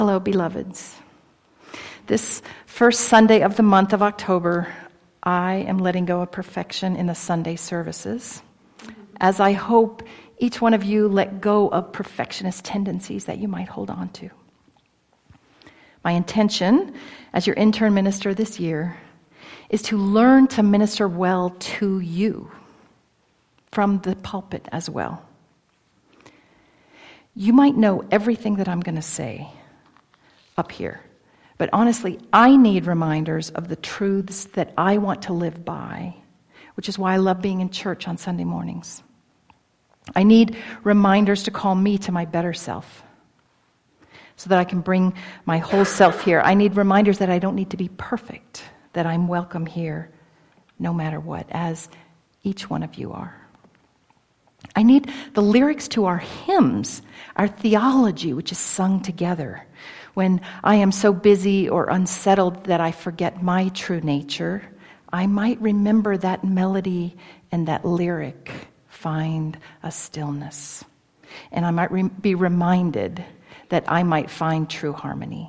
Hello, beloveds. This first Sunday of the month of October, I am letting go of perfection in the Sunday services, as I hope each one of you let go of perfectionist tendencies that you might hold on to. My intention as your intern minister this year is to learn to minister well to you from the pulpit as well. You might know everything that I'm going to say up here. But honestly, I need reminders of the truths that I want to live by, which is why I love being in church on Sunday mornings. I need reminders to call me to my better self so that I can bring my whole self here. I need reminders that I don't need to be perfect, that I'm welcome here no matter what, as each one of you are. I need the lyrics to our hymns, our theology, which is sung together. When I am so busy or unsettled that I forget my true nature, I might remember that melody and that lyric, find a stillness. And I might be reminded that I might find true harmony.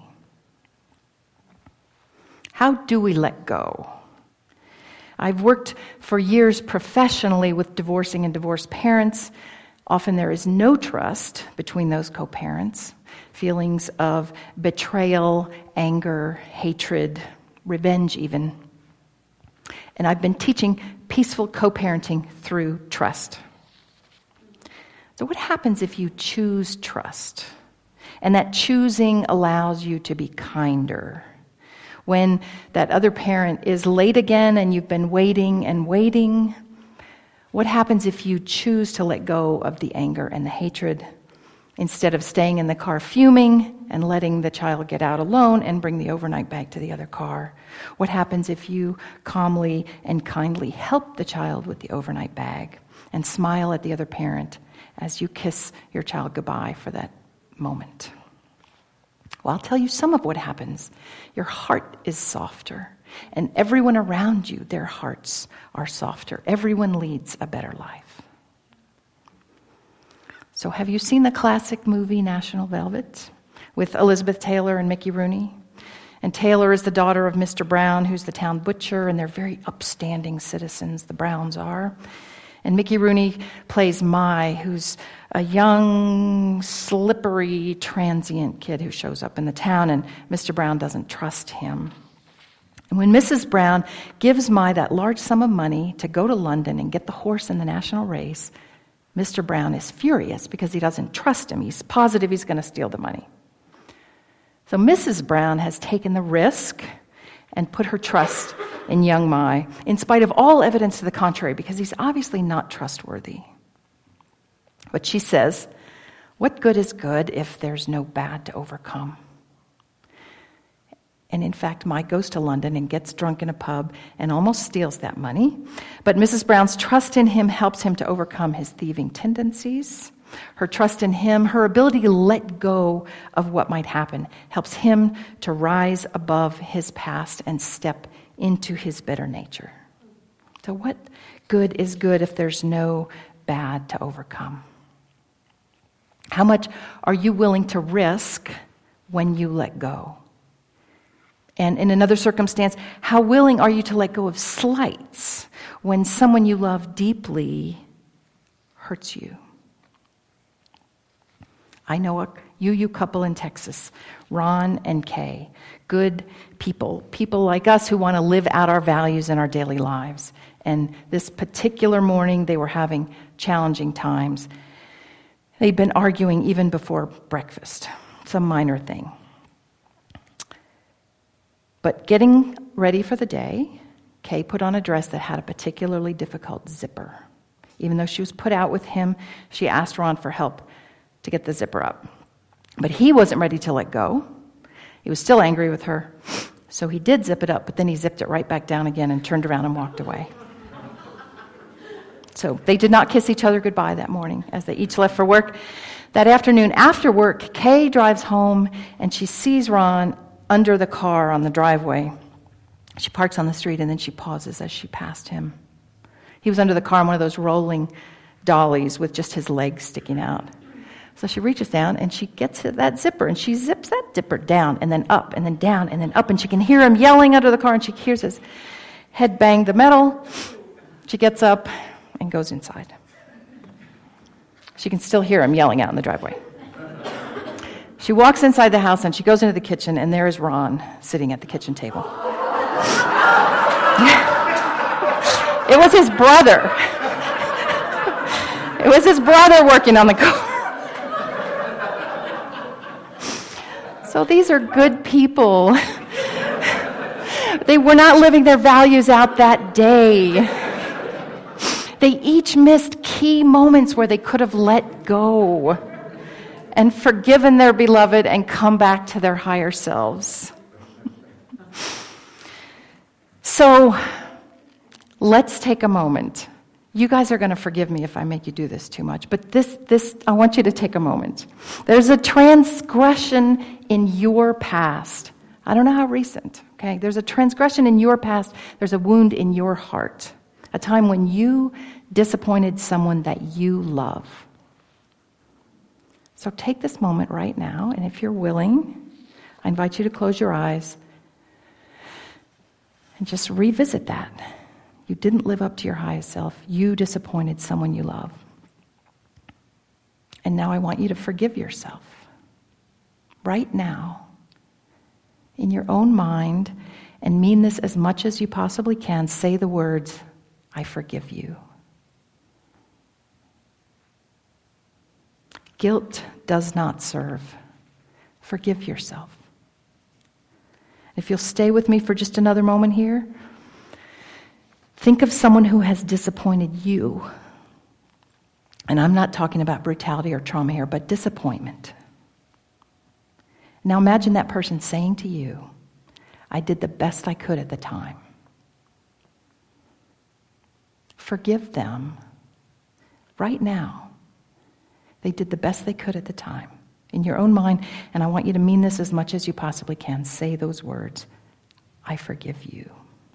How do we let go? I've worked for years professionally with divorcing and divorced parents. Often there is no trust between those co-parents. Feelings of betrayal, anger, hatred, revenge even. And I've been teaching peaceful co-parenting through trust. So what happens if you choose trust? And that choosing allows you to be kinder. When that other parent is late again and you've been waiting and waiting, what happens if you choose to let go of the anger and the hatred instead of staying in the car fuming and letting the child get out alone and bring the overnight bag to the other car? What happens if you calmly and kindly help the child with the overnight bag and smile at the other parent as you kiss your child goodbye for that moment? Well, I'll tell you some of what happens. Your heart is softer, and everyone around you, their hearts are softer. Everyone leads a better life. So have you seen the classic movie National Velvet with Elizabeth Taylor and Mickey Rooney? And Taylor is the daughter of Mr. Brown, who's the town butcher, and they're very upstanding citizens, the Browns are. And Mickey Rooney plays Mai, who's a young, slippery, transient kid who shows up in the town, and Mr. Brown doesn't trust him. And when Mrs. Brown gives Mai that large sum of money to go to London and get the horse in the national race, Mr. Brown is furious because he doesn't trust him. He's positive he's going to steal the money. So Mrs. Brown has taken the risk and put her trust in young Mai, in spite of all evidence to the contrary, because he's obviously not trustworthy. But she says, what good is good if there's no bad to overcome? And in fact, Mai goes to London and gets drunk in a pub and almost steals that money. But Mrs. Brown's trust in him helps him to overcome his thieving tendencies. Her trust in him, her ability to let go of what might happen, helps him to rise above his past and step into his better nature. So what good is good if there's no bad to overcome? How much are you willing to risk when you let go? And in another circumstance, how willing are you to let go of slights when someone you love deeply hurts you? I know a UU couple in Texas, Ron and Kay, good people like us who want to live out our values in our daily lives. And this particular morning, they were having challenging times. They'd been arguing even before breakfast, some minor thing. But getting ready for the day, Kay put on a dress that had a particularly difficult zipper. Even though she was put out with him, she asked Ron for help to get the zipper up. But he wasn't ready to let go. He was still angry with her. So he did zip it up, but then he zipped it right back down again and turned around and walked away. So they did not kiss each other goodbye that morning as they each left for work. That afternoon after work, Kay drives home and she sees Ron under the car on the driveway. She parks on the street and then she pauses as she passed him. He was under the car on one of those rolling dollies with just his legs sticking out. So she reaches down and she gets to that zipper and she zips that zipper down and then up and then down and then up, and she can hear him yelling under the car, and she hears his head bang the metal. She gets up and goes inside. She can still hear him yelling out in the driveway. She walks inside the house and she goes into the kitchen, and there is Ron sitting at the kitchen table. It was his brother. It was his brother working on the car. So these are good people. They were not living their values out that day. They each missed key moments where they could have let go and forgiven their beloved and come back to their higher selves. So let's take a moment. You guys are going to forgive me if I make you do this too much, but this I want you to take a moment. There's a transgression in your past. I don't know how recent, okay? There's a transgression in your past. There's a wound in your heart. A time when you disappointed someone that you love. So take this moment right now, and if you're willing, I invite you to close your eyes and just revisit that. You didn't live up to your highest self. You disappointed someone you love. And now I want you to forgive yourself. Right now, in your own mind, and mean this as much as you possibly can. Say the words, I forgive you. Guilt does not serve. Forgive yourself. If you'll stay with me for just another moment here, think of someone who has disappointed you. And I'm not talking about brutality or trauma here, but disappointment. Now imagine that person saying to you, I did the best I could at the time. Forgive them right now. They did the best they could at the time. In your own mind, and I want you to mean this as much as you possibly can, say those words, I forgive you.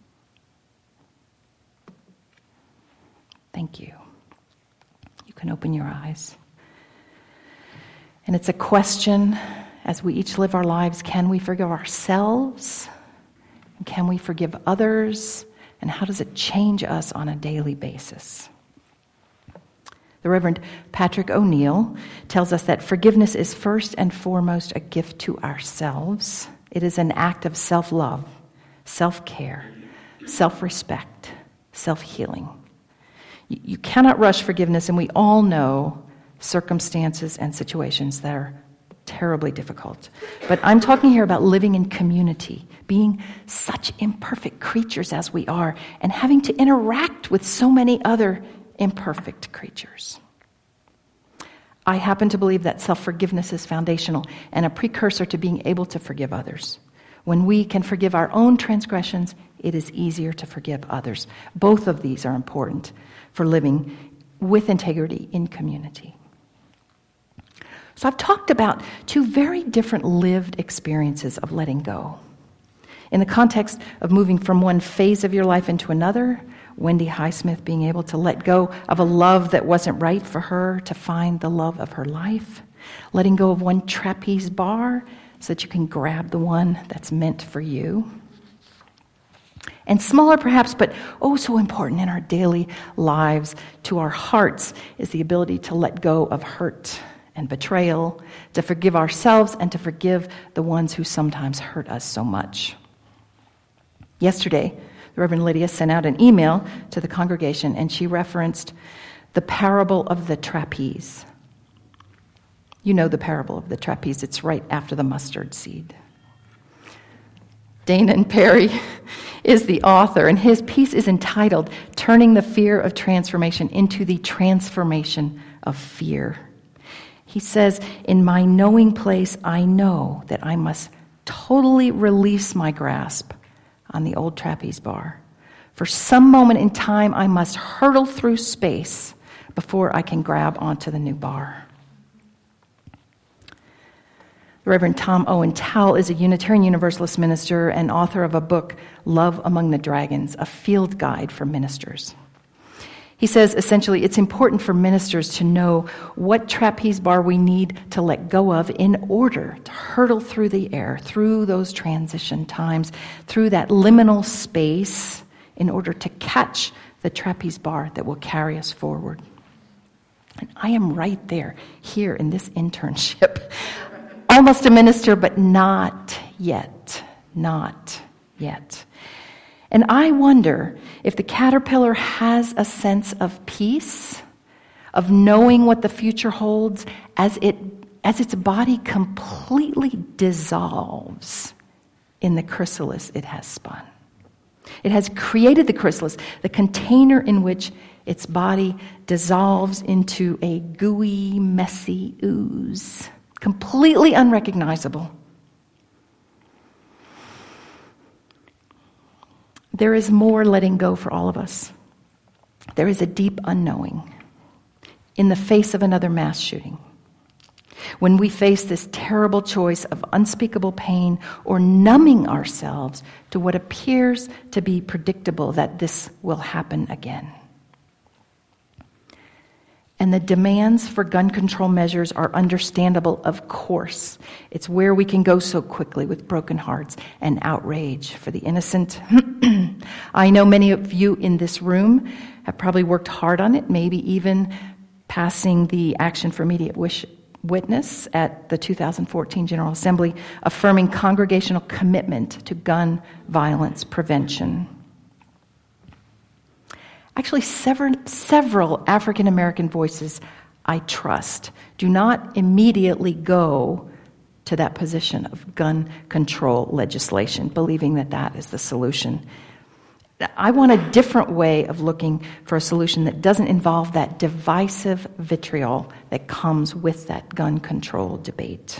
Thank you. You can open your eyes. And it's a question, as we each live our lives, can we forgive ourselves? And can we forgive others? And how does it change us on a daily basis? The Reverend Patrick O'Neill tells us that forgiveness is first and foremost a gift to ourselves. It is an act of self-love, self-care, self-respect, self-healing. You cannot rush forgiveness, and we all know circumstances and situations that are terribly difficult. But I'm talking here about living in community, being such imperfect creatures as we are, and having to interact with so many other imperfect creatures. I happen to believe that self-forgiveness is foundational and a precursor to being able to forgive others. When we can forgive our own transgressions, it is easier to forgive others. Both of these are important for living with integrity in community. So I've talked about two very different lived experiences of letting go. In the context of moving from one phase of your life into another, Wendy Highsmith being able to let go of a love that wasn't right for her to find the love of her life, letting go of one trapeze bar so that you can grab the one that's meant for you. And smaller perhaps, but oh so important in our daily lives, to our hearts, is the ability to let go of hurt and betrayal, to forgive ourselves and to forgive the ones who sometimes hurt us so much. Yesterday, the Reverend Lydia sent out an email to the congregation, and she referenced the parable of the trapeze. You know the parable of the trapeze. It's right after the mustard seed. Dana Perry is the author, and his piece is entitled, Turning the Fear of Transformation into the Transformation of Fear. He says, in my knowing place, I know that I must totally release my grasp on the old trapeze bar. For some moment in time, I must hurtle through space before I can grab onto the new bar. The Reverend Tom Owen Towle is a Unitarian Universalist minister and author of a book, Love Among the Dragons, a field guide for ministers. He says, essentially, it's important for ministers to know what trapeze bar we need to let go of in order to hurtle through the air, through those transition times, through that liminal space, in order to catch the trapeze bar that will carry us forward. And I am right there, here in this internship. Almost a minister, but not yet. Not yet. And I wonder if the caterpillar has a sense of peace, of knowing what the future holds as its body completely dissolves in the chrysalis it has spun. It has created the chrysalis, the container in which its body dissolves into a gooey, messy ooze, completely unrecognizable. There is more letting go for all of us. There is a deep unknowing in the face of another mass shooting. When we face this terrible choice of unspeakable pain or numbing ourselves to what appears to be predictable, that this will happen again. And the demands for gun control measures are understandable, of course. It's where we can go so quickly with broken hearts and outrage for the innocent. I know many of you in this room have probably worked hard on it, maybe even passing the Action for Immediate Witness at the 2014 General Assembly, affirming congregational commitment to gun violence prevention. Actually, several African American voices I trust do not immediately go to that position of gun control legislation, believing that that is the solution. I want a different way of looking for a solution that doesn't involve that divisive vitriol that comes with that gun control debate.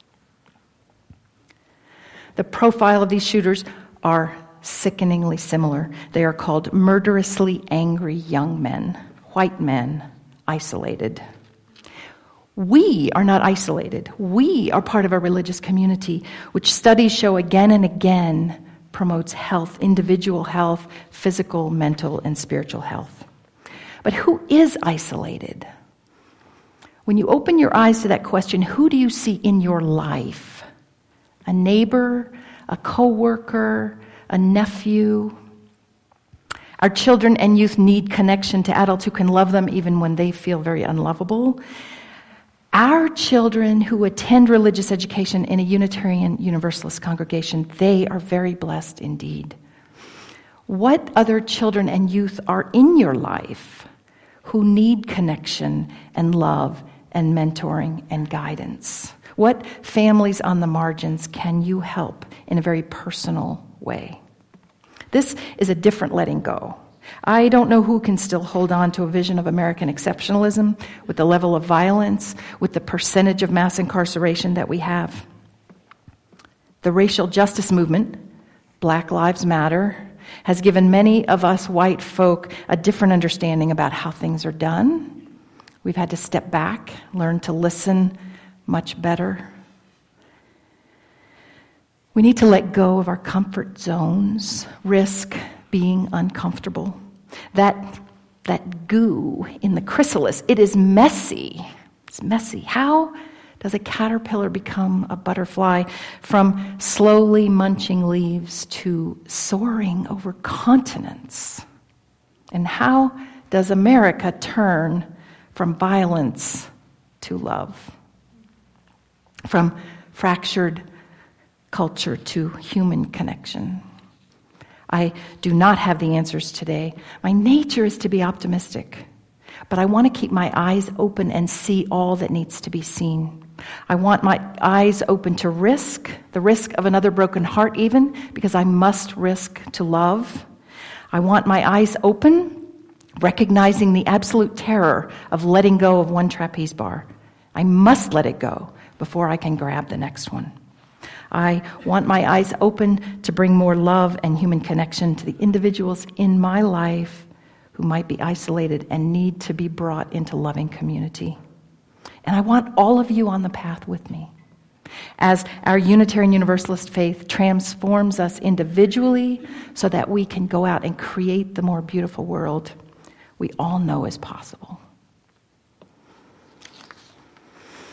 The profile of these shooters are sickeningly similar. They are called murderously angry young men, white men, isolated. We are not isolated. We are part of a religious community, which studies show again and again promotes health, individual health, physical, mental, and spiritual health. But who is isolated? When you open your eyes to that question, who do you see in your life? A neighbor, a coworker, a nephew? Our children and youth need connection to adults who can love them even when they feel very unlovable. Our children who attend religious education in a Unitarian Universalist congregation, they are very blessed indeed. What other children and youth are in your life who need connection and love and mentoring and guidance? What families on the margins can you help in a very personal way? This is a different letting go. I don't know who can still hold on to a vision of American exceptionalism with the level of violence, with the percentage of mass incarceration that we have. The racial justice movement, Black Lives Matter, has given many of us white folk a different understanding about how things are done. We've had to step back, learn to listen much better. We need to let go of our comfort zones, risk being uncomfortable. That goo in the chrysalis, it is messy. It's messy. How does a caterpillar become a butterfly from slowly munching leaves to soaring over continents? And how does America turn from violence to love? From fractured culture to human connection? I do not have the answers today. My nature is to be optimistic, but I want to keep my eyes open and see all that needs to be seen. I want my eyes open to risk, the risk of another broken heart even, because I must risk to love. I want my eyes open, recognizing the absolute terror of letting go of one trapeze bar. I must let it go before I can grab the next one. I want my eyes open to bring more love and human connection to the individuals in my life who might be isolated and need to be brought into loving community. And I want all of you on the path with me. As our Unitarian Universalist faith transforms us individually so that we can go out and create the more beautiful world, we all know is possible.